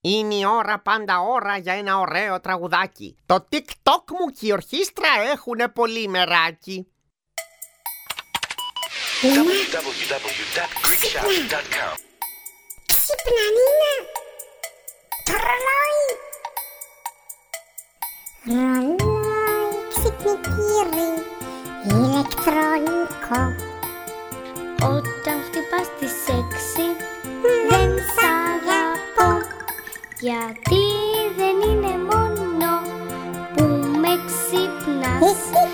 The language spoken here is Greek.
Είναι η ώρα, πάντα ώρα για ένα ωραίο τραγουδάκι. Το TikTok μου και η ορχήστρα έχουνε πολύ μεράκι. www.shop.com. Ξύπνα, Νίνα! Το ρολόι! Ρολόι ξυπνητήρι, ηλεκτρονικό. Όταν χτυπάς τις 6 δεν σ' αγαπώ, γιατί δεν είναι μόνο που με ξυπνάς.